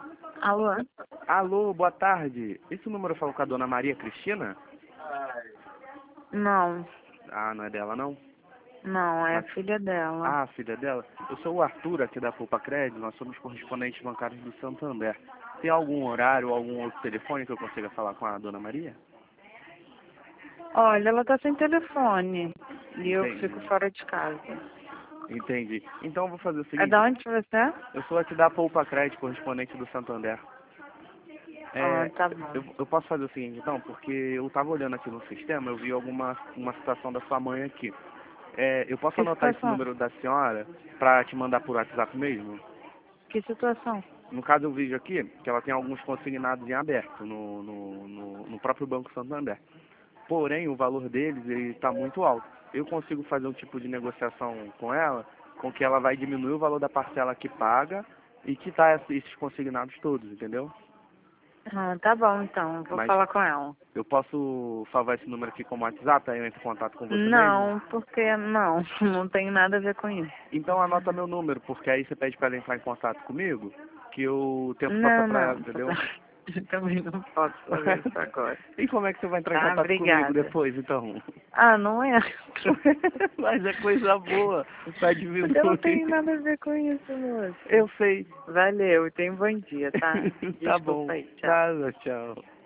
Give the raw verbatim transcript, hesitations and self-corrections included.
Alô? Alô, boa tarde. Esse número falou com a dona Maria Cristina? Não, Ah, não é dela, não? não, é a Mas... filha dela. Ah, filha dela. Eu sou o Arthur, aqui da Poupa Crédito. Nós somos correspondentes bancários do Santander. Tem algum horário ou algum outro telefone que eu consiga falar com a dona Maria? Olha, ela tá sem telefone. E eu Entendi. fico fora de casa. Entendi. Então eu vou fazer o É seguinte. da onde você é? Eu sou aqui da Poupa Crédito, correspondente do Santander. Ah, É, tá bom. eu, eu posso fazer o seguinte, então, porque eu estava olhando aqui no sistema, eu vi alguma uma situação da sua mãe aqui. É, eu posso Que anotar esse situação? número da senhora para te mandar por WhatsApp mesmo? Que situação? No caso, eu vejo aqui que ela tem alguns consignados em aberto no, no, no, no próprio Banco Santander. Porém, o valor deles está muito alto. Eu consigo fazer um tipo de negociação com ela, com que ela vai diminuir o valor da parcela que paga e quitar esses consignados todos, entendeu? Ah, tá bom então, vou Mas falar com ela. eu posso salvar esse número aqui como WhatsApp, aí eu entro em contato com você mesmo? Não, porque não, não tem nada a ver com isso. Então anota meu número, porque aí você pede para ela entrar em contato comigo, que eu tento passar Não, para ela, não, você entendeu? tá... eu também não posso fazer isso agora. E como é que você vai entrar em Tá, contato comigo obrigada. depois, então? Ah, não é? Mas é coisa boa, pra Porque não diminuir. tem nada a ver com isso, moço. Eu sei. Valeu, tenha um bom dia, tá? Tá Desculpa bom. aí, tchau. Nada, tchau.